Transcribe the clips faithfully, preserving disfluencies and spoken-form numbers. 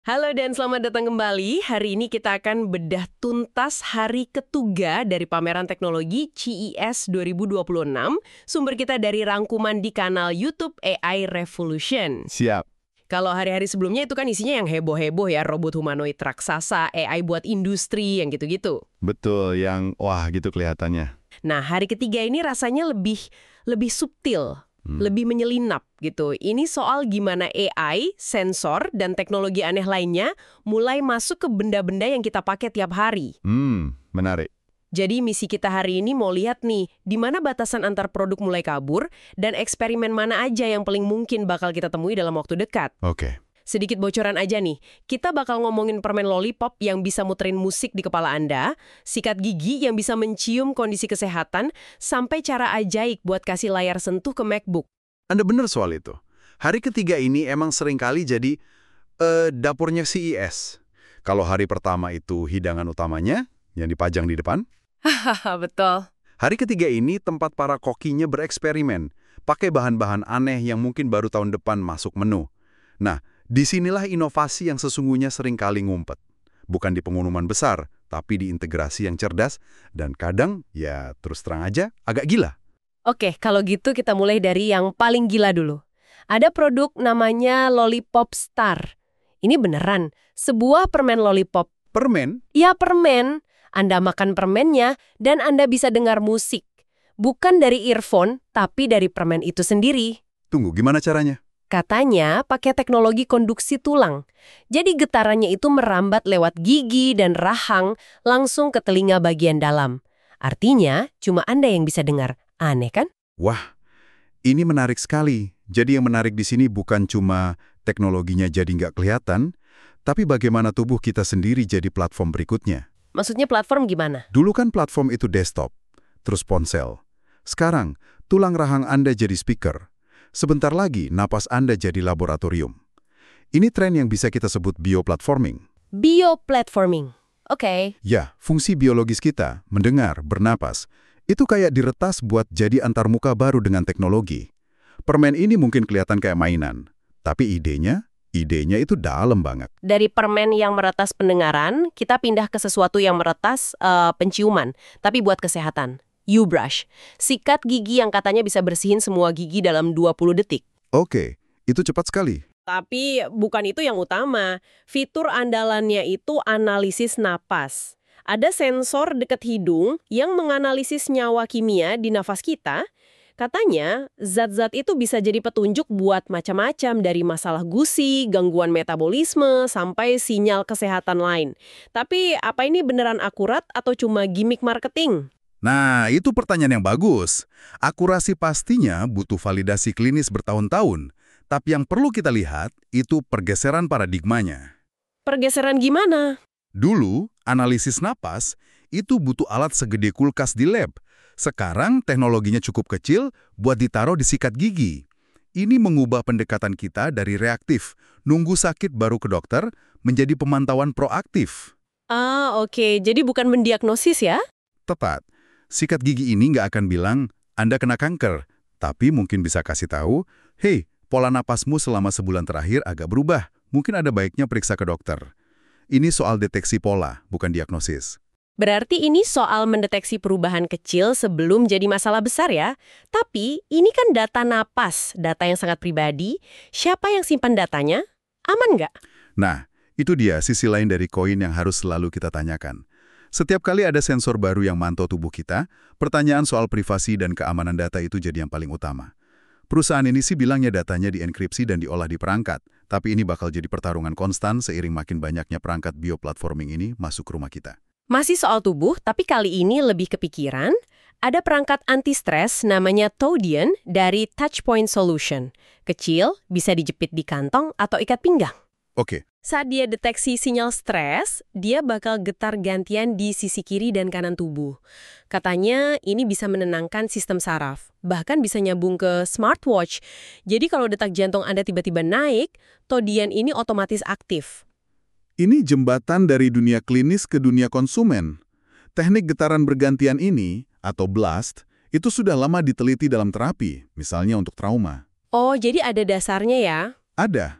Halo dan selamat datang kembali. Hari ini kita akan bedah tuntas hari ketiga dari pameran teknologi C E S dua ribu dua puluh enam. Sumber kita dari rangkuman di kanal YouTube A I Revolution. Siap. Kalau hari-hari sebelumnya itu kan isinya yang heboh-heboh ya, robot humanoid raksasa, A I buat industri, yang gitu-gitu. Betul, yang wah gitu kelihatannya. Nah, hari ketiga ini rasanya lebih lebih subtil. Hmm. Lebih menyelinap gitu. Ini soal gimana A I, sensor, dan teknologi aneh lainnya mulai masuk ke benda-benda yang kita pakai tiap hari. Hmm, menarik. Jadi misi kita hari ini mau lihat nih, di mana batasan antar produk mulai kabur, dan eksperimen mana aja yang paling mungkin bakal kita temui dalam waktu dekat. Oke. Sedikit bocoran aja nih, kita bakal ngomongin permen lollipop yang bisa muterin musik di kepala Anda, sikat gigi yang bisa mencium kondisi kesehatan, sampai cara ajaib buat kasih layar sentuh ke MacBook. Anda benar soal itu. Hari ketiga ini emang seringkali jadi eh, dapurnya C E S. Kalau hari pertama itu hidangan utamanya, yang dipajang di depan. Hahaha, betul. Hari ketiga ini tempat para kokinya bereksperimen, pakai bahan-bahan aneh yang mungkin baru tahun depan masuk menu. Nah, disinilah inovasi yang sesungguhnya sering kali ngumpet. Bukan di pengumuman besar, tapi di integrasi yang cerdas, dan kadang, ya terus terang aja, agak gila. Oke, kalau gitu kita mulai dari yang paling gila dulu. Ada produk namanya Lollipop Star. Ini beneran, sebuah permen lollipop. Permen? Ya, permen. Anda makan permennya, dan Anda bisa dengar musik. Bukan dari earphone, tapi dari permen itu sendiri. Tunggu, gimana caranya? Katanya pakai teknologi konduksi tulang. Jadi getarannya itu merambat lewat gigi dan rahang langsung ke telinga bagian dalam. Artinya, cuma Anda yang bisa dengar. Aneh kan? Wah, ini menarik sekali. Jadi yang menarik di sini bukan cuma teknologinya jadi nggak kelihatan, tapi bagaimana tubuh kita sendiri jadi platform berikutnya. Maksudnya platform gimana? Dulu kan platform itu desktop, terus ponsel. Sekarang, tulang rahang Anda jadi speaker. Sebentar lagi, napas Anda jadi laboratorium. Ini tren yang bisa kita sebut bioplatforming. Bioplatforming. Oke. Okay. Ya, fungsi biologis kita, mendengar, bernapas, itu kayak diretas buat jadi antarmuka baru dengan teknologi. Permen ini mungkin kelihatan kayak mainan, tapi idenya, idenya itu dalam banget. Dari permen yang meretas pendengaran, kita pindah ke sesuatu yang meretas uh, penciuman, tapi buat kesehatan. U-brush, sikat gigi yang katanya bisa bersihin semua gigi dalam dua puluh detik. Oke, itu cepat sekali. Tapi bukan itu yang utama. Fitur andalannya itu analisis napas. Ada sensor dekat hidung yang menganalisis nyawa kimia di nafas kita. Katanya, zat-zat itu bisa jadi petunjuk buat macam-macam dari masalah gusi, gangguan metabolisme, sampai sinyal kesehatan lain. Tapi apa ini beneran akurat atau cuma gimmick marketing? Nah, itu pertanyaan yang bagus. Akurasi pastinya butuh validasi klinis bertahun-tahun. Tapi yang perlu kita lihat, itu pergeseran paradigmanya. Pergeseran gimana? Dulu, analisis napas itu butuh alat segede kulkas di lab. Sekarang, teknologinya cukup kecil buat ditaruh di sikat gigi. Ini mengubah pendekatan kita dari reaktif, nunggu sakit baru ke dokter, menjadi pemantauan proaktif. Ah, oke. Okay. Jadi bukan mendiagnosis ya? Tepat. Sikat gigi ini nggak akan bilang, Anda kena kanker. Tapi mungkin bisa kasih tahu, hei, pola napasmu selama sebulan terakhir agak berubah. Mungkin ada baiknya periksa ke dokter. Ini soal deteksi pola, bukan diagnosis. Berarti ini soal mendeteksi perubahan kecil sebelum jadi masalah besar ya. Tapi ini kan data napas, data yang sangat pribadi. Siapa yang simpan datanya? Aman nggak? Nah, itu dia sisi lain dari koin yang harus selalu kita tanyakan. Setiap kali ada sensor baru yang mantau tubuh kita, pertanyaan soal privasi dan keamanan data itu jadi yang paling utama. Perusahaan ini sih bilangnya datanya dienkripsi dan diolah di perangkat, tapi ini bakal jadi pertarungan konstan seiring makin banyaknya perangkat bioplatforming ini masuk ke rumah kita. Masih soal tubuh, tapi kali ini lebih kepikiran, ada perangkat anti-stres namanya Toudian dari Touchpoint Solution. Kecil, bisa dijepit di kantong atau ikat pinggang. Oke. Saat dia deteksi sinyal stres, dia bakal getar gantian di sisi kiri dan kanan tubuh. Katanya ini bisa menenangkan sistem saraf, bahkan bisa nyambung ke smartwatch. Jadi kalau detak jantung Anda tiba-tiba naik, Toudian ini otomatis aktif. Ini jembatan dari dunia klinis ke dunia konsumen. Teknik getaran bergantian ini, atau blast, itu sudah lama diteliti dalam terapi, misalnya untuk trauma. Oh, jadi ada dasarnya ya? Ada.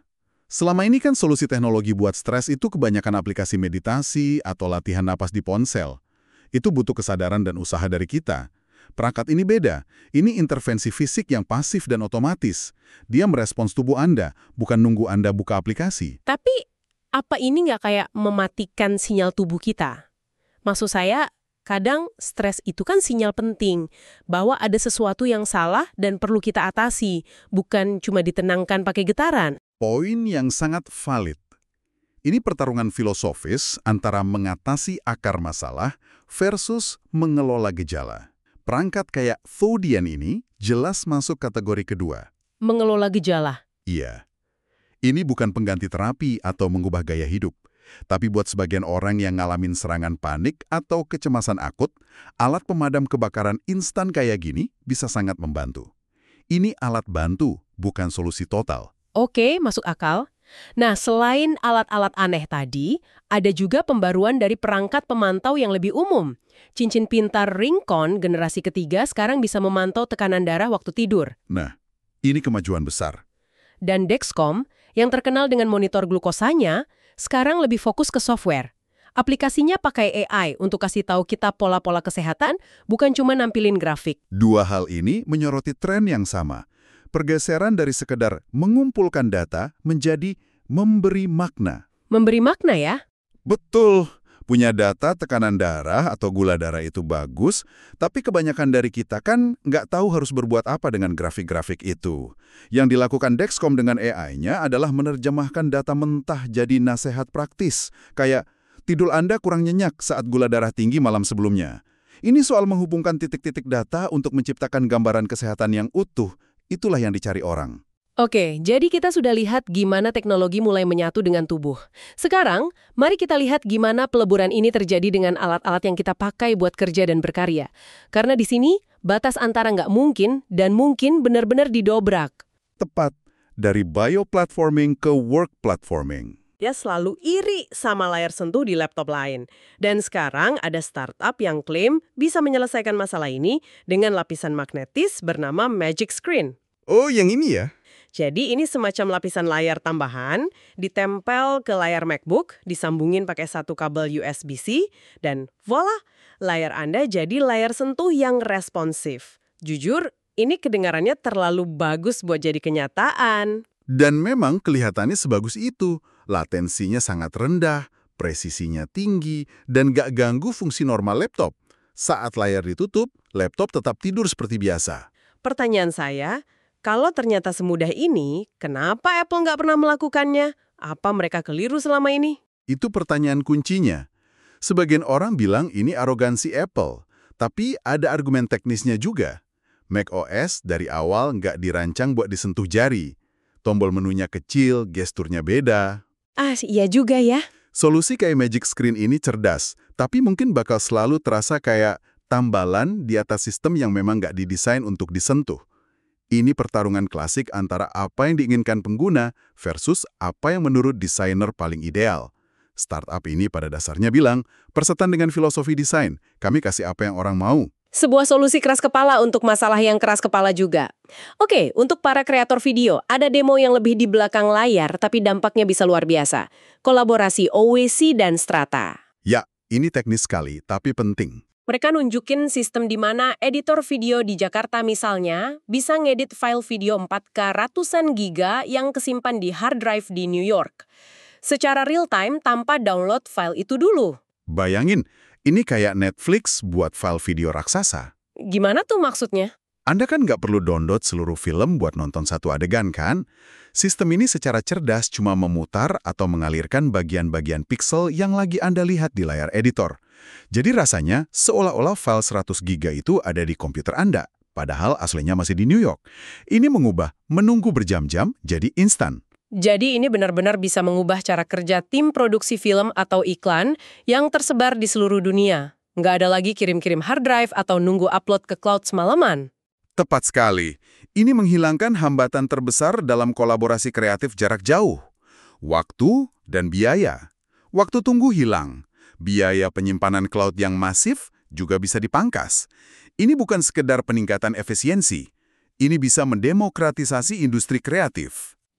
Selama ini kan solusi teknologi buat stres itu kebanyakan aplikasi meditasi atau latihan napas di ponsel. Itu butuh kesadaran dan usaha dari kita. Perangkat ini beda. Ini intervensi fisik yang pasif dan otomatis. Dia merespons tubuh Anda, bukan nunggu Anda buka aplikasi. Tapi, apa ini nggak kayak mematikan sinyal tubuh kita? Maksud saya, kadang stres itu kan sinyal penting, bahwa ada sesuatu yang salah dan perlu kita atasi, bukan cuma ditenangkan pakai getaran. Poin yang sangat valid. Ini pertarungan filosofis antara mengatasi akar masalah versus mengelola gejala. Perangkat kayak Thodian ini jelas masuk kategori kedua. Mengelola gejala? Iya. Ini bukan pengganti terapi atau mengubah gaya hidup. Tapi buat sebagian orang yang ngalamin serangan panik atau kecemasan akut, alat pemadam kebakaran instan kayak gini bisa sangat membantu. Ini alat bantu, bukan solusi total. Oke, masuk akal. Nah, selain alat-alat aneh tadi, ada juga pembaruan dari perangkat pemantau yang lebih umum. Cincin pintar Rincon generasi ketiga sekarang bisa memantau tekanan darah waktu tidur. Nah, ini kemajuan besar. Dan Dexcom, yang terkenal dengan monitor glukosanya, sekarang lebih fokus ke software. Aplikasinya pakai A I untuk kasih tahu kita pola-pola kesehatan, bukan cuma nampilin grafik. Dua hal ini menyoroti tren yang sama. Pergeseran dari sekedar mengumpulkan data menjadi memberi makna. Memberi makna ya? Betul. Punya data tekanan darah atau gula darah itu bagus, tapi kebanyakan dari kita kan nggak tahu harus berbuat apa dengan grafik-grafik itu. Yang dilakukan Dexcom dengan A I-nya adalah menerjemahkan data mentah jadi nasihat praktis, kayak tidur Anda kurang nyenyak saat gula darah tinggi malam sebelumnya. Ini soal menghubungkan titik-titik data untuk menciptakan gambaran kesehatan yang utuh. Itulah yang dicari orang. Oke, jadi kita sudah lihat gimana teknologi mulai menyatu dengan tubuh. Sekarang, mari kita lihat gimana peleburan ini terjadi dengan alat-alat yang kita pakai buat kerja dan berkarya. Karena di sini, batas antara nggak mungkin dan mungkin benar-benar didobrak. Tepat, dari bioplatforming ke work platforming. Dia selalu iri sama layar sentuh di laptop lain. Dan sekarang ada startup yang klaim bisa menyelesaikan masalah ini dengan lapisan magnetis bernama Magic Screen. Oh, yang ini ya? Jadi ini semacam lapisan layar tambahan, ditempel ke layar MacBook, disambungin pakai satu kabel U S B C, dan voila, layar Anda jadi layar sentuh yang responsif. Jujur, ini kedengarannya terlalu bagus buat jadi kenyataan. Dan memang kelihatannya sebagus itu. Latensinya sangat rendah, presisinya tinggi, dan gak ganggu fungsi normal laptop. Saat layar ditutup, laptop tetap tidur seperti biasa. Pertanyaan saya, kalau ternyata semudah ini, kenapa Apple nggak pernah melakukannya? Apa mereka keliru selama ini? Itu pertanyaan kuncinya. Sebagian orang bilang ini arogansi Apple, tapi ada argumen teknisnya juga. macOS dari awal nggak dirancang buat disentuh jari. Tombol menunya kecil, gesturnya beda. Ah, iya juga ya. Solusi kayak Magic Screen ini cerdas, tapi mungkin bakal selalu terasa kayak tambalan di atas sistem yang memang nggak didesain untuk disentuh. Ini pertarungan klasik antara apa yang diinginkan pengguna versus apa yang menurut desainer paling ideal. Startup ini pada dasarnya bilang, persetan dengan filosofi desain, kami kasih apa yang orang mau. Sebuah solusi keras kepala untuk masalah yang keras kepala juga. Oke, untuk para kreator video, ada demo yang lebih di belakang layar tapi dampaknya bisa luar biasa. Kolaborasi O W C dan Strata. Ya, ini teknis sekali, tapi penting. Mereka nunjukin sistem di mana editor video di Jakarta misalnya bisa ngedit file video empat K ratusan giga yang kesimpan di hard drive di New York. Secara real time tanpa download file itu dulu. Bayangin, ini kayak Netflix buat file video raksasa. Gimana tuh maksudnya? Anda kan nggak perlu download seluruh film buat nonton satu adegan, kan? Sistem ini secara cerdas cuma memutar atau mengalirkan bagian-bagian piksel yang lagi Anda lihat di layar editor. Jadi rasanya seolah-olah file seratus giga itu ada di komputer Anda, padahal aslinya masih di New York. Ini mengubah menunggu berjam-jam jadi instan. Jadi ini benar-benar bisa mengubah cara kerja tim produksi film atau iklan yang tersebar di seluruh dunia. Nggak ada lagi kirim-kirim hard drive atau nunggu upload ke cloud semalaman. Tepat sekali. Ini menghilangkan hambatan terbesar dalam kolaborasi kreatif jarak jauh. Waktu dan biaya. Waktu tunggu hilang. Biaya penyimpanan cloud yang masif juga bisa dipangkas. Ini bukan sekedar peningkatan efisiensi. Ini bisa mendemokratisasi industri kreatif.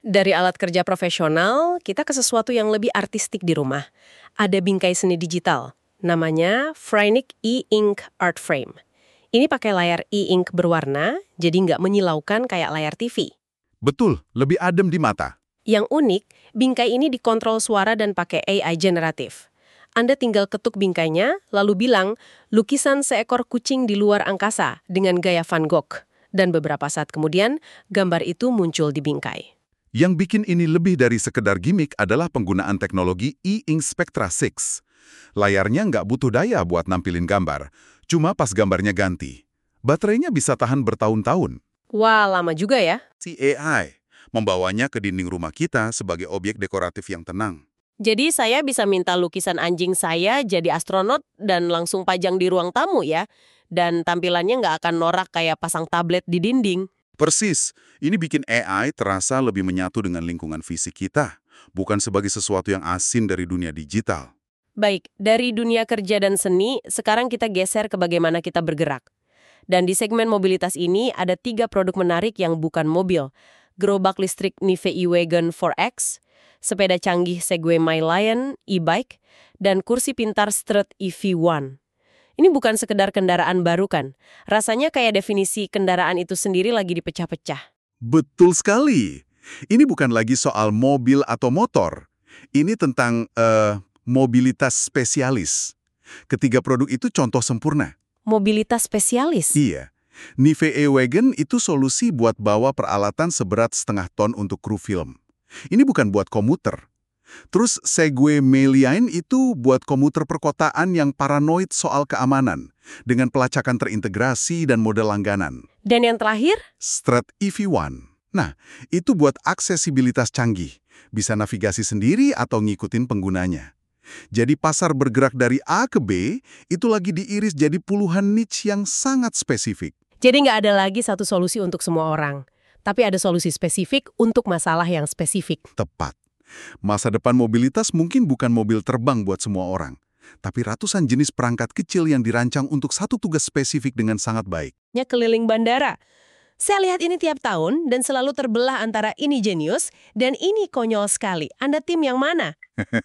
Dari alat kerja profesional, kita ke sesuatu yang lebih artistik di rumah. Ada bingkai seni digital, namanya Freynic E-Ink Art Frame. Ini pakai layar e-ink berwarna, jadi nggak menyilaukan kayak layar T V. Betul, lebih adem di mata. Yang unik, bingkai ini dikontrol suara dan pakai A I generatif. Anda tinggal ketuk bingkainya, lalu bilang, lukisan seekor kucing di luar angkasa dengan gaya Van Gogh. Dan beberapa saat kemudian, gambar itu muncul di bingkai. Yang bikin ini lebih dari sekedar gimmick adalah penggunaan teknologi E-Ink Spectra enam. Layarnya nggak butuh daya buat nampilin gambar, cuma pas gambarnya ganti. Baterainya bisa tahan bertahun-tahun. Wah, lama juga ya. Si A I membawanya ke dinding rumah kita sebagai objek dekoratif yang tenang. Jadi saya bisa minta lukisan anjing saya jadi astronot dan langsung pajang di ruang tamu ya. Dan tampilannya nggak akan norak kayak pasang tablet di dinding. Persis, ini bikin A I terasa lebih menyatu dengan lingkungan fisik kita, bukan sebagai sesuatu yang asing dari dunia digital. Baik, dari dunia kerja dan seni, sekarang kita geser ke bagaimana kita bergerak. Dan di segmen mobilitas ini ada tiga produk menarik yang bukan mobil. Gerobak listrik Nive e-Wagon four X, sepeda canggih Segway My Lion e-bike, dan kursi pintar Strut E V one. Ini bukan sekedar kendaraan baru kan? Rasanya kayak definisi kendaraan itu sendiri lagi dipecah-pecah. Betul sekali. Ini bukan lagi soal mobil atau motor. Ini tentang uh, mobilitas spesialis. Ketiga produk itu contoh sempurna. Mobilitas spesialis? Iya. Nive e-Wagon itu solusi buat bawa peralatan seberat setengah ton untuk kru film. Ini bukan buat komuter. Terus Segway My Lion itu buat komuter perkotaan yang paranoid soal keamanan, dengan pelacakan terintegrasi dan model langganan. Dan yang terakhir? Strut E V one. Nah, itu buat aksesibilitas canggih, bisa navigasi sendiri atau ngikutin penggunanya. Jadi pasar bergerak dari A ke B, itu lagi diiris jadi puluhan niche yang sangat spesifik. Jadi nggak ada lagi satu solusi untuk semua orang, tapi ada solusi spesifik untuk masalah yang spesifik. Tepat. Masa depan mobilitas mungkin bukan mobil terbang buat semua orang, tapi ratusan jenis perangkat kecil yang dirancang untuk satu tugas spesifik dengan sangat baik. Nya keliling bandara. Saya lihat ini tiap tahun dan selalu terbelah antara ini jenius dan ini konyol sekali. Anda tim yang mana?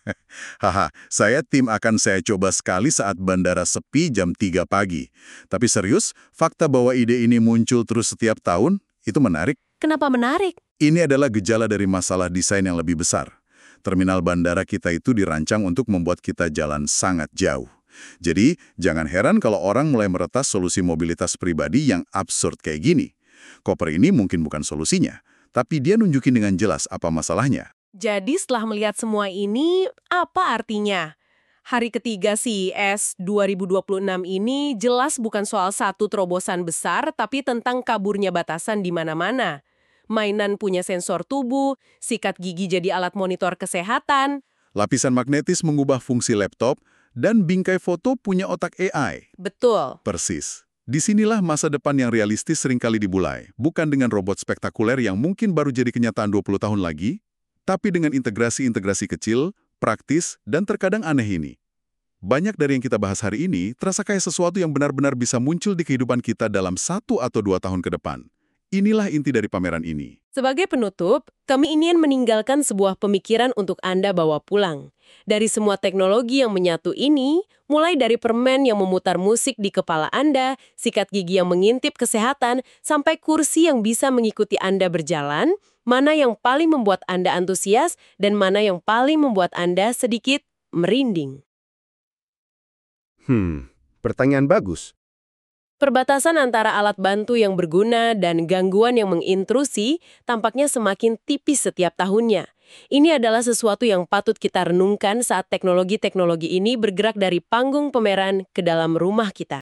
Haha, saya tim akan saya coba sekali saat bandara sepi jam tiga pagi. Tapi serius, fakta bahwa ide ini muncul terus setiap tahun, itu menarik. Kenapa menarik? Ini adalah gejala dari masalah desain yang lebih besar. Terminal bandara kita itu dirancang untuk membuat kita jalan sangat jauh. Jadi, jangan heran kalau orang mulai meretas solusi mobilitas pribadi yang absurd kayak gini. Koper ini mungkin bukan solusinya, tapi dia nunjukin dengan jelas apa masalahnya. Jadi setelah melihat semua ini, apa artinya? Hari ketiga C E S dua ribu dua puluh enam ini jelas bukan soal satu terobosan besar, tapi tentang kaburnya batasan di mana-mana. Mainan punya sensor tubuh, sikat gigi jadi alat monitor kesehatan. Lapisan magnetis mengubah fungsi laptop, dan bingkai foto punya otak A I. Betul. Persis. Disinilah masa depan yang realistis seringkali dimulai, bukan dengan robot spektakuler yang mungkin baru jadi kenyataan dua puluh tahun lagi, tapi dengan integrasi-integrasi kecil, praktis, dan terkadang aneh ini. Banyak dari yang kita bahas hari ini terasa kayak sesuatu yang benar-benar bisa muncul di kehidupan kita dalam satu atau dua tahun ke depan. Inilah inti dari pameran ini. Sebagai penutup, kami ingin meninggalkan sebuah pemikiran untuk Anda bawa pulang. Dari semua teknologi yang menyatu ini, mulai dari permen yang memutar musik di kepala Anda, sikat gigi yang mengintip kesehatan, sampai kursi yang bisa mengikuti Anda berjalan, mana yang paling membuat Anda antusias dan mana yang paling membuat Anda sedikit merinding. Hmm, pertanyaan bagus. Perbatasan antara alat bantu yang berguna dan gangguan yang mengintrusi tampaknya semakin tipis setiap tahunnya. Ini adalah sesuatu yang patut kita renungkan saat teknologi-teknologi ini bergerak dari panggung pameran ke dalam rumah kita.